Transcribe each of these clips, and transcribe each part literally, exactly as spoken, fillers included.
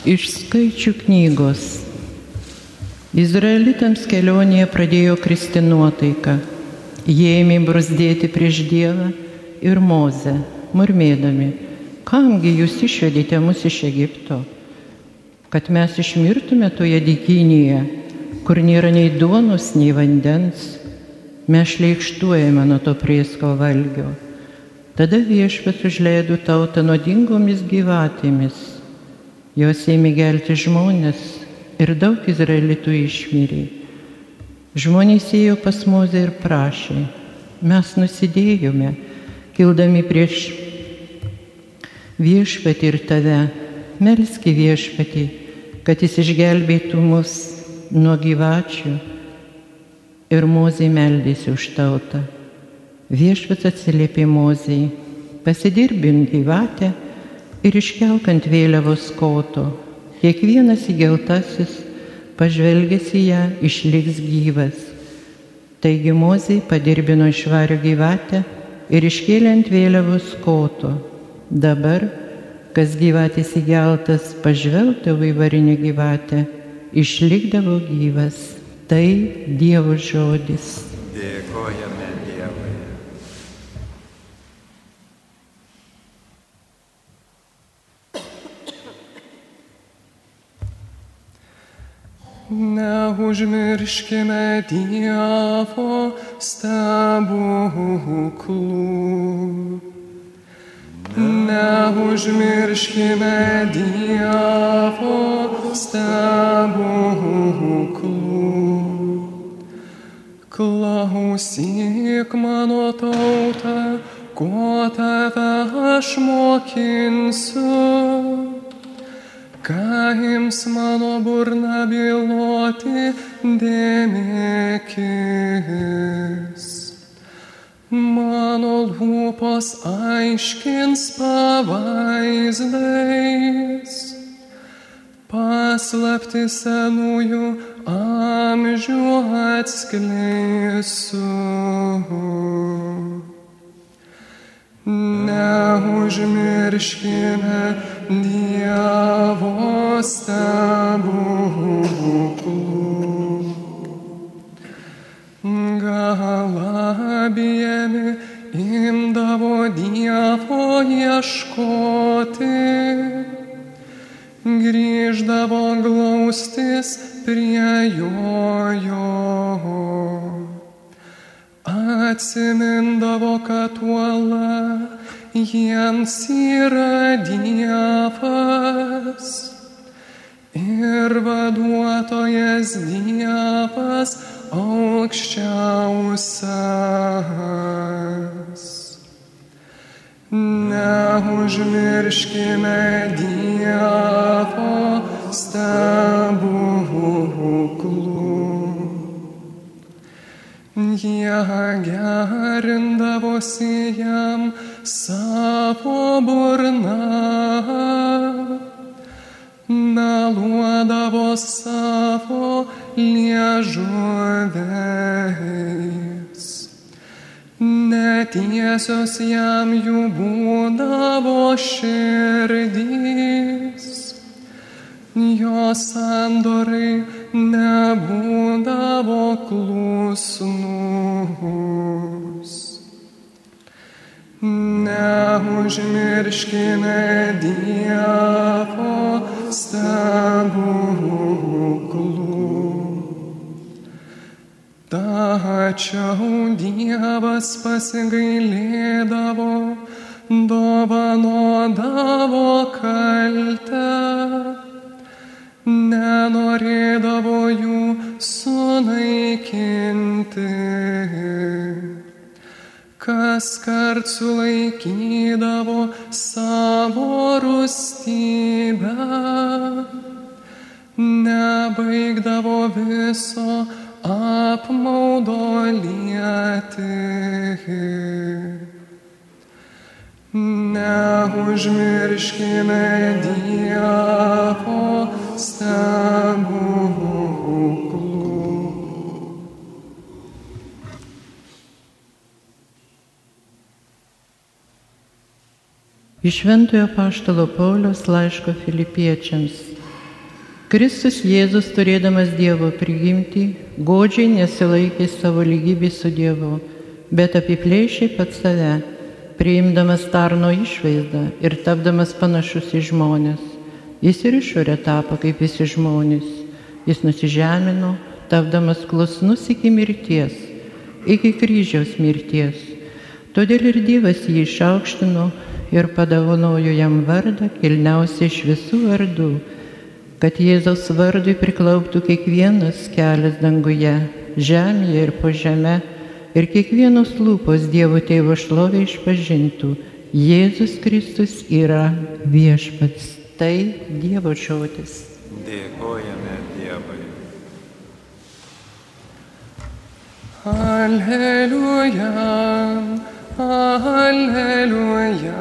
Iš Skaičių knygos. Izraelitams kelionėje pradėjo kristi nuotaika. Jie ėmė bruzdėti prieš Dievą ir Mozę, murmėdami, kamgi jūs išvedėte mus iš Egipto, kad mes išmirtume toje dykynėje, kur nėra nei duonos, nei vandens, mes šleikštuojame nuo to prėsko valgio. Tada Viešpats užleido tautą nuodingomis gyvatėmis. Jos ėmė gelti žmonės ir daug izraelitų išmirė. Žmonės ėjo pas Mozę ir prašė, mes nusidėjome, kildami prieš Viešpatį ir tave, melski Viešpatį, kad jis išgelbėtų mus nuo gyvačių. Ir Mozė meldėsi už tautą. Viešpats atsiliepė Mozei, pasidirbink gyvatę ir iškelk ant vėliavos koto. Kiekvienas įgeltasis, pažvelgęs į ją, išliks gyvas. Taigi Mozė padirbino švarią gyvatę ir iškėlė ant vėliavos koto. Dabar, kas gyvatės įgeltas, pažvelgdavo į varinę gyvatę, išlikdavo gyvas. Tai Dievo žodis. Dėkojame Dievui. Neužmirškime Dievo stebuklų. Neužmirškime Dievo stebuklų. Klausyk mano tauta, ko tave aš mokinsiu. Ką ims mano burna byloti, dėmėkis. Mano lūpos aiškins pavaizdais, paslaptį senųjų amžių atskleisiu. Neužmirškime Dievo stebuklų. Galabijami imdavo Dievo ieškoti, grįždavo glaustis prie jo. Atsimindavo, kad uola jiems yra Dievas ir vaduotojas Dievas aukščiausias. Neužmirškime Dievo stebuklų. Jie gerindavosi jam savo burna, meluodavo savo liežuviais. Netiesios jam jų būdavo širdys, jo sandorai nebūdavo klusnus. Neužmirškime Dievo stebuklų. Tačiau Dievas pasigailėdavo, dovanodavo kaltę, nenorėdavo jų sunaikinti. Kaskart sulaikydavo savo rūstybę, nebaigdavo viso apmaudo lieti. Neužmirškime Dievo stebuklų. Iš Šventojo apaštalo Pauliaus laiško Filipiečiams. Kristus Jėzus, turėdamas Dievo prigimtį, godžiai nesilaikė savo lygybės su Dievu, bet apiplėšė pats save, priimdamas tarno išvaizdą ir tapdamas panašus į žmones. Jis ir išorė tapo kaip visi žmonės. Jis nusižemino, tapdamas klusnus iki mirties, iki kryžiaus mirties. Todėl ir Dievas jį išaukštino ir padovanojo jam vardą kilniausią iš visų vardų, kad Jėzaus vardui priklauptų kiekvienas kelias danguje, žemėje ir po žeme, ir kiekvienos lūpos Dievo Tėvo šlovę išpažintų: Jėzus Kristus yra viešpats. Tai Dievo žodis. Dėkojame Dievui. Alleluja, alleluja,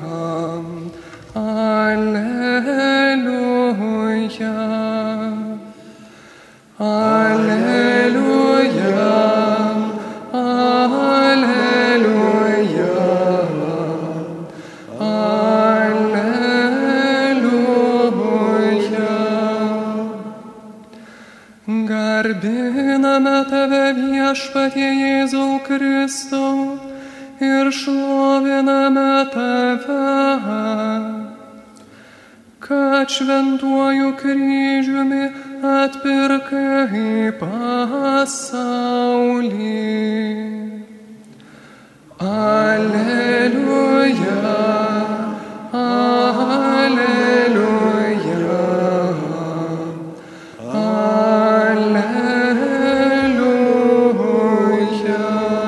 alleluja, alleluja. Garbiname Tave, Viešpatie Jėzau Kristau, ir šloviname Tave, kad šventuoju kryžiumi atpirkai pasaulį. Alleluja, alleluja, alleluja.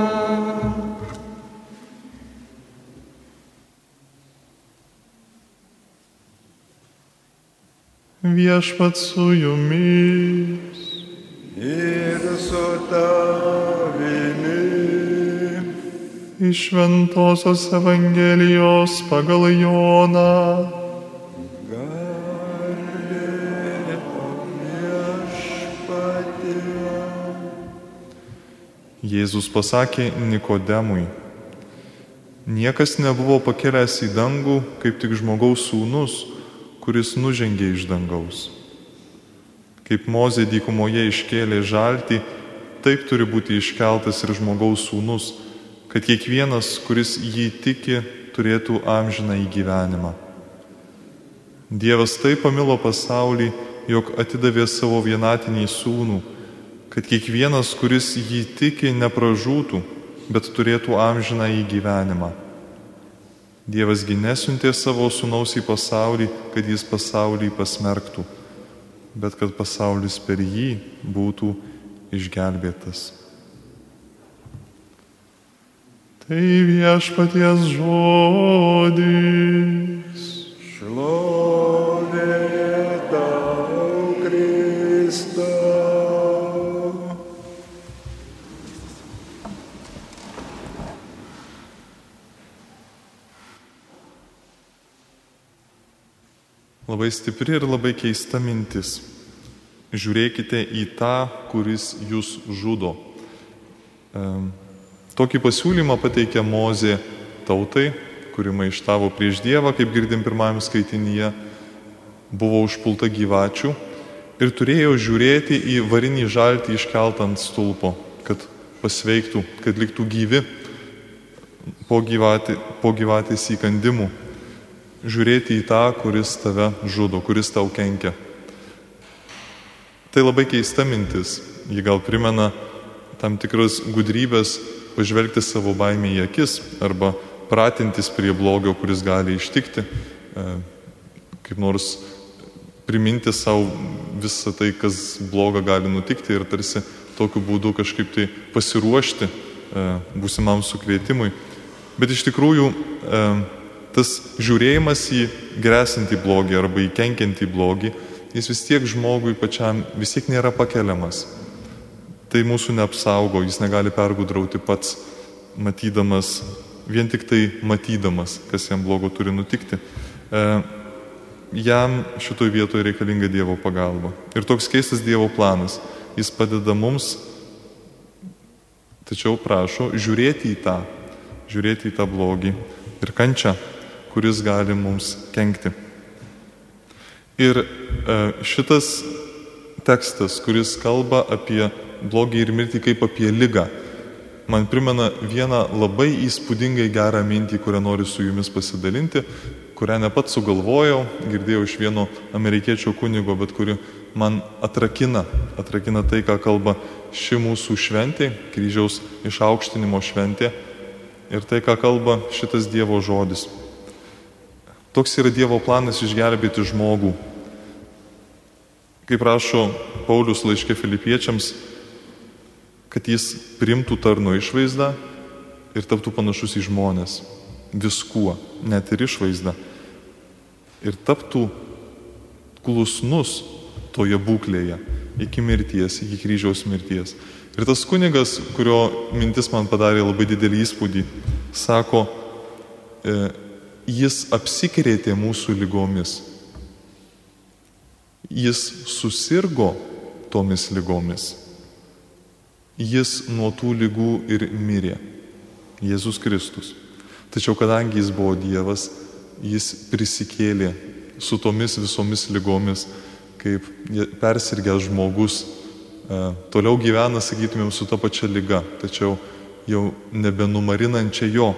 Viešpats su jumis Ir su tavimi. iš Šventosios Evangelijos pagal Joną. Garbė tau, Viešpatie. Jėzus pasakė Nikodemui: niekas nebuvo pakilęs į dangų, kaip tik žmogaus sūnus, kuris nužengė iš dangaus. Kaip Mozė dykumoje iškėlė žaltį, taip turi būti iškeltas ir žmogaus sūnus, kad kiekvienas, kuris jį tiki, turėtų amžiną į gyvenimą. Dievas taip pamilo pasaulį, jog atidavė savo vienatinį sūnų, kad kiekvienas, kuris jį tiki, nepražūtų, bet turėtų amžiną į gyvenimą. Dievas gi nesiuntė savo sūnaus į pasaulį, kad jis pasaulį pasmerktų, bet kad pasaulis per jį būtų išgelbėtas. Tai Viešpaties žodis. Šlovė tau, Kristau. Labai stipri ir labai keista mintis. Žiūrėkite į tą, kuris jūs žudo. Tokį pasiūlymą pateikė Mozė tautai, kuri maištavo prieš Dievą, kaip girdim pirmajame skaitinyje, buvo užpulta gyvačių ir turėjo žiūrėti į varinį žaltį iškeltą ant stulpo, kad pasveiktų, kad liktų gyvi po, gyvatė, po gyvatės įkandimų. Žiūrėti į tą, kuris tave žudo, kuris tau kenkia. Tai labai keista mintis. Ji gal primena tam tikras gudrybės pažvelgti savo baimę į akis arba pratintis prie blogio, kuris gali ištikti, kaip nors priminti savo visą tai, kas bloga gali nutikti ir tarsi tokiu būdu kažkaip tai pasiruošti būsimam sukrėtimui. Bet iš tikrųjų tas žiūrėjimas į grėsintį blogį arba į kenkiantį blogį, jis vis tiek žmogui pačiam vis tiek nėra pakeliamas. Tai mūsų neapsaugo, jis negali pergudrauti pats, matydamas, vien tik tai matydamas, kas jam blogo turi nutikti. E, jam šitoj vietoje reikalinga Dievo pagalba. Ir toks keistas Dievo planas. Jis padeda mums, tačiau prašo žiūrėti į tą, žiūrėti į tą blogį ir kančią, kuris gali mums kenkti. Ir šitas tekstas, kuris kalba apie blogį ir mirtį kaip apie ligą, man primena vieną labai įspūdingai gerą mintį, kurią noriu su jumis pasidalinti, kurią ne pats sugalvojau, girdėjau iš vieno amerikiečio kunigo, bet kuri man atrakina, atrakina tai, ką kalba ši mūsų šventė, kryžiaus išaukštinimo šventė, ir tai, ką kalba šitas Dievo žodis. Toks yra Dievo planas išgelbėti žmogų. Kaip rašo Paulius laiške Filipiečiams, kad jis priimtų tarno išvaizdą ir taptų panašus į žmonės. Viskuo, net ir išvaizdą. Ir taptų klusnus toje būklėje iki mirties, iki kryžiaus mirties. Ir tas kunigas, kurio mintis man padarė labai didelį įspūdį, sako, e, jis apsikrėtė mūsų lygomis. Jis susirgo tomis lygomis. Jis nuo tų lygų ir mirė. Jėzus Kristus. Tačiau kadangi jis buvo Dievas, jis prisikėlė su tomis visomis lygomis, kaip persirgęs žmogus e, toliau gyvena, sakytumėm, su ta pačia lyga, tačiau jau nebenumarinančia jo.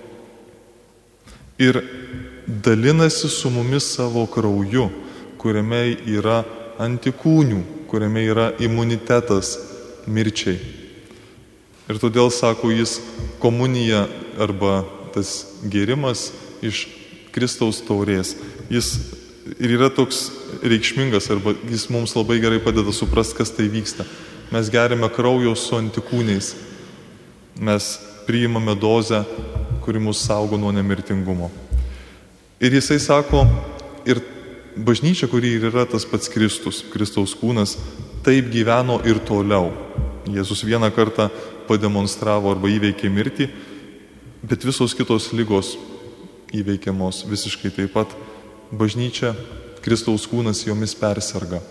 Ir dalinasi su mumis savo krauju, kuriame yra antikūnių, kuriame yra imunitetas mirčiai. Ir todėl, sako jis, komunija arba tas gėrimas iš Kristaus taurės, jis ir yra toks reikšmingas, arba jis mums labai gerai padeda suprasti, kas tai vyksta. Mes geriame kraujo su antikūniais. Mes priimame dozę, kuri mus saugo nuo nemirtingumo. Ir jisai sako, ir bažnyčia, kuri yra tas pats Kristus, Kristaus kūnas, taip gyveno ir toliau. Jėzus vieną kartą pademonstravo arba įveikė mirtį, bet visos kitos ligos įveikiamos visiškai taip pat. Bažnyčia, Kristaus kūnas jomis perserga.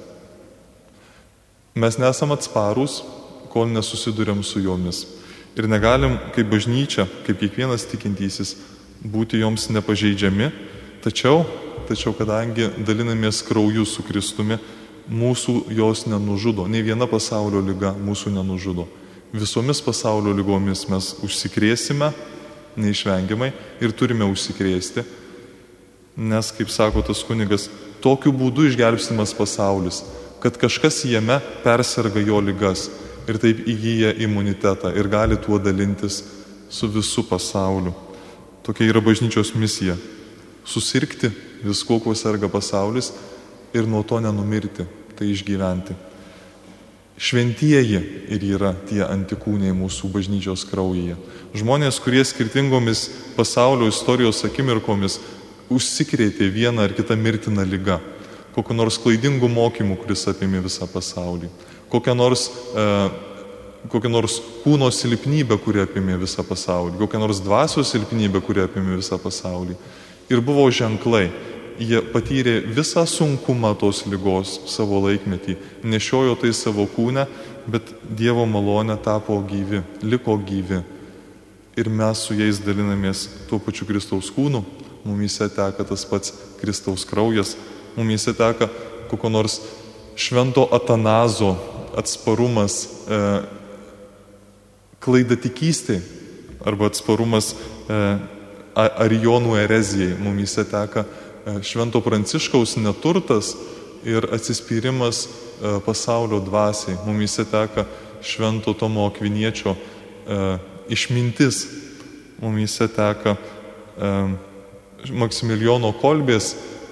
Mes nesam atsparūs, kol nesusidurėm su jomis. Ir negalim, kaip bažnyčia, kaip kiekvienas tikintysis, būti joms nepažeidžiami, tačiau, tačiau kadangi dalinamės krauju su Kristumi, mūsų jos nenužudo. Nei viena pasaulio liga mūsų nenužudo. Visomis pasaulio ligomis mes užsikrėsime neišvengiamai ir turime užsikrėsti, nes, kaip sako tas kunigas, tokiu būdu išgelbstimas pasaulis, kad kažkas jame perserga jo ligas ir taip įgyja imunitetą ir gali tuo dalintis su visu pasauliu. Tokia yra bažnyčios misija - susirgti viskuo, kuo serga pasaulis ir nuo to nenumirti, tai išgyventi. Šventieji ir yra tie antikūniai mūsų bažnyčios kraujyje. Žmonės, kurie skirtingomis pasaulio istorijos akimirkomis užsikrėtė vieną ar kitą mirtiną ligą, kokiu nors klaidingu mokymu, kuris apėmė visą pasaulį, kokią nors, e, kokią nors kūno silpnybę, kuri apėmė visą pasaulį, kokią nors dvasios silpnybę, kuri apėmė visą pasaulį. Ir buvo ženklai. Jie patyrė visą sunkumą tos ligos savo laikmetį, nešiojo tai savo kūne, bet Dievo malonė tapo gyvi, liko gyvi. Ir mes su jais dalinamės tuo pačiu Kristaus kūnu, mumyse teka tas pats Kristaus kraujas, mumyse teka kokio nors švento Atanazo atsparumas e, klaidatikystei arba atsparumas e, arijonų erezijai, mumyse teka Švento Pranciškaus neturtas ir atsispyrimas pasaulio dvasiai. Mumyse teka Švento Tomo Akviniečio e, išmintis. Mumyse teka e, Maksimilijono Kolbės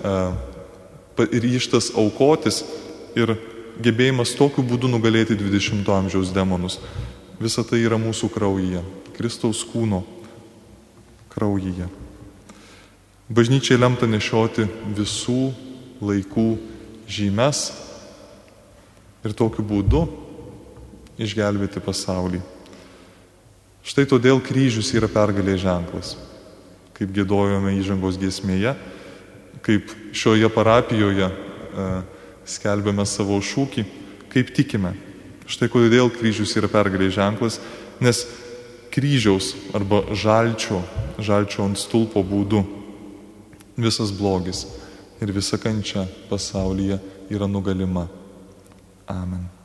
e, ryžtas aukotis ir gebėjimas tokiu būdu nugalėti dvidešimto amžiaus demonus. Visa tai yra mūsų kraujyje, Kristaus kūno kraujyje. Bažnyčiai lemta nešioti visų laikų žymes ir tokiu būdu išgelbėti pasaulį. Štai todėl kryžius yra pergalės ženklas. Kaip giedojome įžangos giesmėje, kaip šioje parapijoje e, skelbėme savo šūkį, kaip tikime. Štai kodėl kryžius yra pergalės ženklas, nes kryžiaus arba žalčio, žalčio ant stulpo būdu visas blogis, ir visa kančia pasaulyje yra nugalima. Amen.